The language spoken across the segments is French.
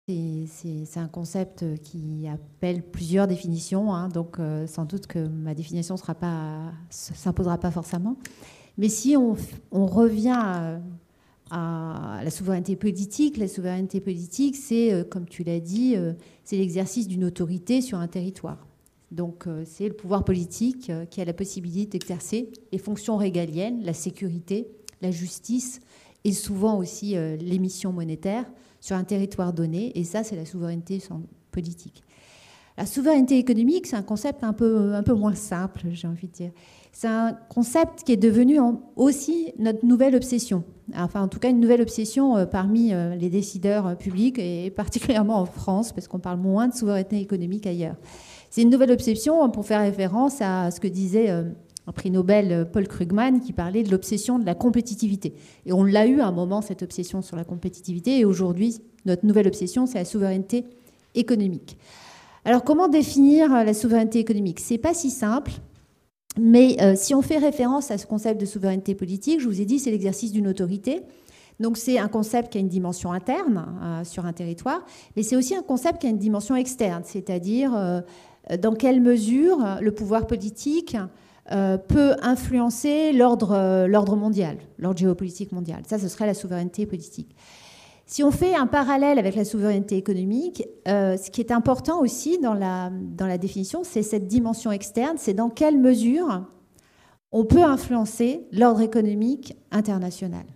C'est un concept qui appelle plusieurs définitions, hein, donc sans doute que ma définition s'imposera pas forcément. Mais si on revient à la souveraineté politique, c'est, comme tu l'as dit, c'est l'exercice d'une autorité sur un territoire. Donc c'est le pouvoir politique qui a la possibilité d'exercer les fonctions régaliennes, la sécurité, la justice et souvent aussi l'émission monétaire sur un territoire donné, et ça, c'est la souveraineté politique. La souveraineté économique, c'est un concept un peu moins simple, j'ai envie de dire. C'est un concept qui est devenu aussi notre nouvelle obsession. Enfin, en tout cas, une nouvelle obsession parmi les décideurs publics, et particulièrement en France, parce qu'on parle moins de souveraineté économique ailleurs. C'est une nouvelle obsession pour faire référence à ce que disait un prix Nobel, Paul Krugman, qui parlait de l'obsession de la compétitivité. Et on l'a eu à un moment, cette obsession sur la compétitivité, et aujourd'hui, notre nouvelle obsession, c'est la souveraineté économique. Alors, comment définir la souveraineté économique? C'est pas si simple, mais si on fait référence à ce concept de souveraineté politique, je vous ai dit, c'est l'exercice d'une autorité. Donc, c'est un concept qui a une dimension interne sur un territoire, mais c'est aussi un concept qui a une dimension externe, c'est-à-dire dans quelle mesure le pouvoir politique peut influencer l'ordre mondial, l'ordre géopolitique mondial. Ça, ce serait la souveraineté politique. Si on fait un parallèle avec la souveraineté économique, ce qui est important aussi dans la définition, c'est cette dimension externe, c'est dans quelle mesure on peut influencer l'ordre économique international.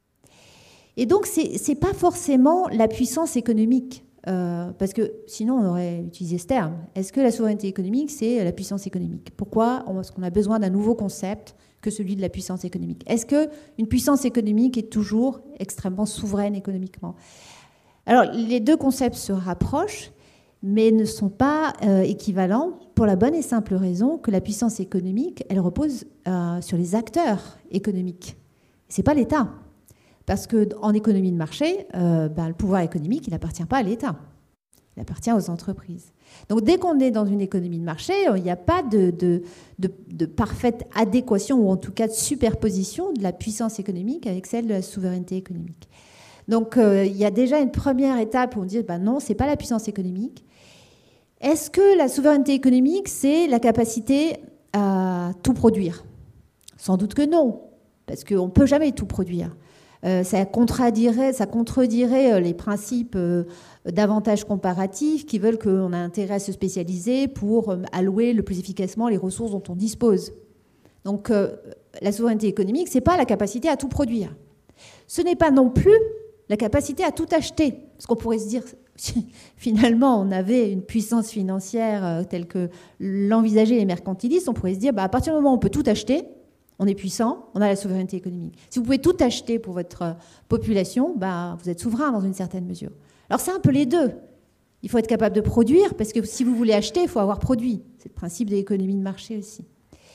Et donc, ce n'est pas forcément la puissance économique, parce que sinon on aurait utilisé ce terme. Est-ce que la souveraineté économique, c'est la puissance économique? Pourquoi est-ce qu'on a besoin d'un nouveau concept que celui de la puissance économique? Est-ce qu'une puissance économique est toujours extrêmement souveraine économiquement? Alors, les deux concepts se rapprochent, mais ne sont pas équivalents pour la bonne et simple raison que la puissance économique, elle repose sur les acteurs économiques. Ce n'est pas l'État. Parce qu'en économie de marché, le pouvoir économique, il n'appartient pas à l'État. Il appartient aux entreprises. Donc dès qu'on est dans une économie de marché, il n'y a pas de parfaite adéquation, ou en tout cas de superposition de la puissance économique avec celle de la souveraineté économique. Donc il y a déjà une première étape où on dit non, ce n'est pas la puissance économique. Est-ce que la souveraineté économique, c'est la capacité à tout produire? Sans doute que non, parce qu'on ne peut jamais tout produire. Ça contredirait les principes d'avantages comparatifs qui veulent qu'on a intérêt à se spécialiser pour allouer le plus efficacement les ressources dont on dispose. Donc la souveraineté économique, ce n'est pas la capacité à tout produire. Ce n'est pas non plus la capacité à tout acheter. Parce qu'on pourrait se dire, finalement, on avait une puissance financière telle que l'envisageaient les mercantilistes, on pourrait se dire, à partir du moment où on peut tout acheter, on est puissant, on a la souveraineté économique. Si vous pouvez tout acheter pour votre population, vous êtes souverain dans une certaine mesure. Alors c'est un peu les deux. Il faut être capable de produire, parce que si vous voulez acheter, il faut avoir produit. C'est le principe de l'économie de marché aussi.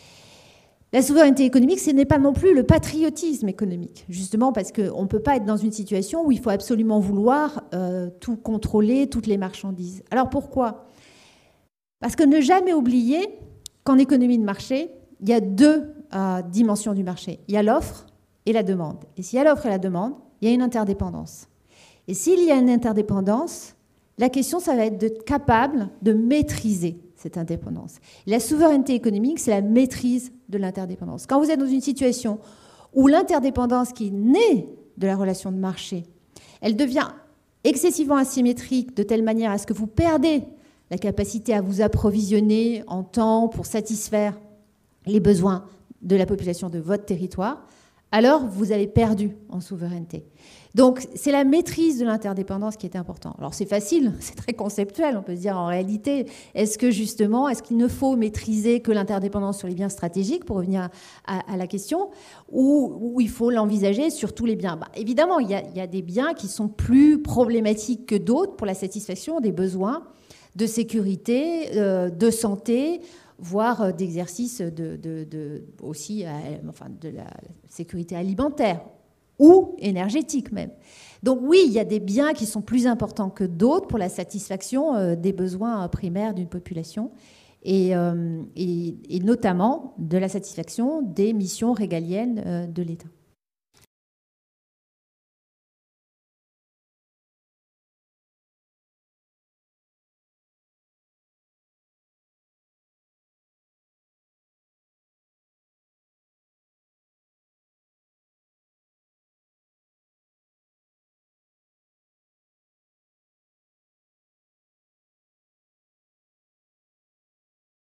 La souveraineté économique, ce n'est pas non plus le patriotisme économique, justement parce qu'on ne peut pas être dans une situation où il faut absolument vouloir tout contrôler, toutes les marchandises. Alors pourquoi? Parce que ne jamais oublier qu'en économie de marché, il y a deux dimension du marché. Il y a l'offre et la demande. Et s'il y a l'offre et la demande, il y a une interdépendance. Et s'il y a une interdépendance, la question, ça va être d'être capable de maîtriser cette indépendance. La souveraineté économique, c'est la maîtrise de l'interdépendance. Quand vous êtes dans une situation où l'interdépendance qui est née de la relation de marché, elle devient excessivement asymétrique de telle manière à ce que vous perdez la capacité à vous approvisionner en temps pour satisfaire les besoins de la population de votre territoire, alors vous avez perdu en souveraineté. Donc c'est la maîtrise de l'interdépendance qui est importante. Alors c'est facile, c'est très conceptuel, on peut se dire en réalité, est-ce qu'il ne faut maîtriser que l'interdépendance sur les biens stratégiques, pour revenir à la question, ou il faut l'envisager sur tous les biens? Évidemment, il y a des biens qui sont plus problématiques que d'autres pour la satisfaction des besoins de sécurité, de santé, voire d'exercice aussi de la sécurité alimentaire ou énergétique même. Donc oui, il y a des biens qui sont plus importants que d'autres pour la satisfaction des besoins primaires d'une population et notamment de la satisfaction des missions régaliennes de l'État.